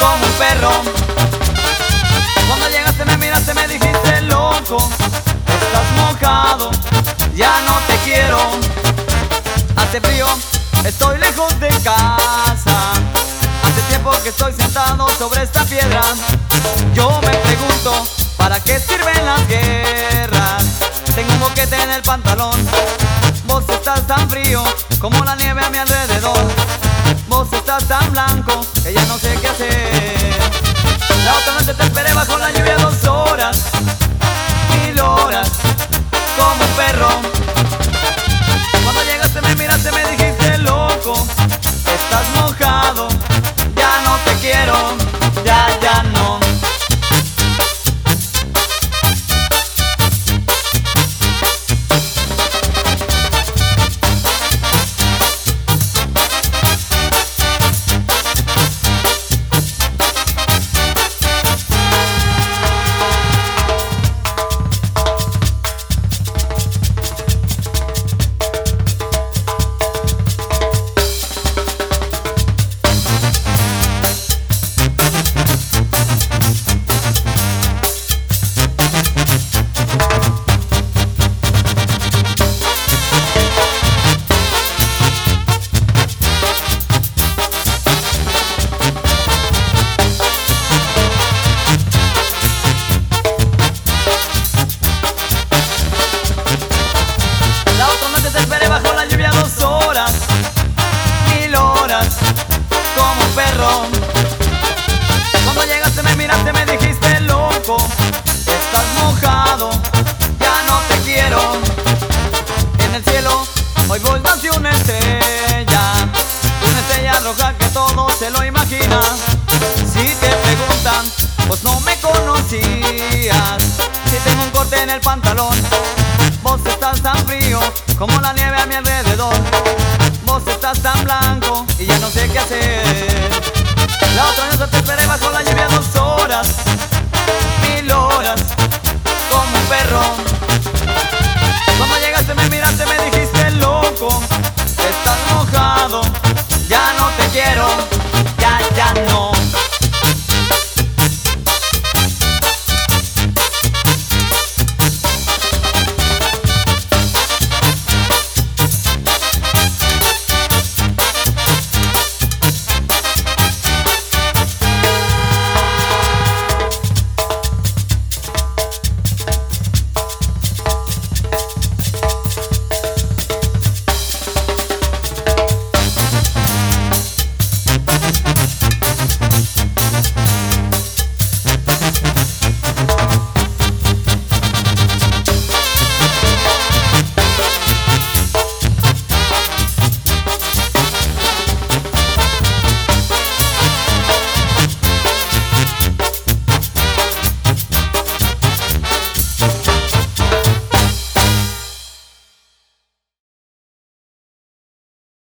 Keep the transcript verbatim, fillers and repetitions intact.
como un perro. Cuando llegaste me miraste, me dijiste loco, estás mojado, ya no te quiero. Hace frío, estoy lejos de casa, hace tiempo que estoy sentado sobre esta piedra. Yo me pregunto, ¿para qué sirven las guerras? Tengo un boquete en el pantalón. Vos estás tan frío como la nieve a mi alrededor. Vos estás tan blanco que ya no sé qué hacer. La otra noche te esperé bajo la lluvia dos horas, mil horas, como un perro. Cuando llegaste me miraste, me dijiste loco, estás mojado, ya no te quiero, ya, ya no. Bajo la lluvia dos horas, mil horas, como un perro. Cuando llegaste me miraste, me dijiste loco, estás mojado, ya no te quiero. En el cielo hoy vos nació una estrella, una estrella roja que todo se lo imagina. Si te preguntan, vos no me conocías. Si tengo un corte en el pantalón, vos estás tan frío como la nieve a mi alrededor.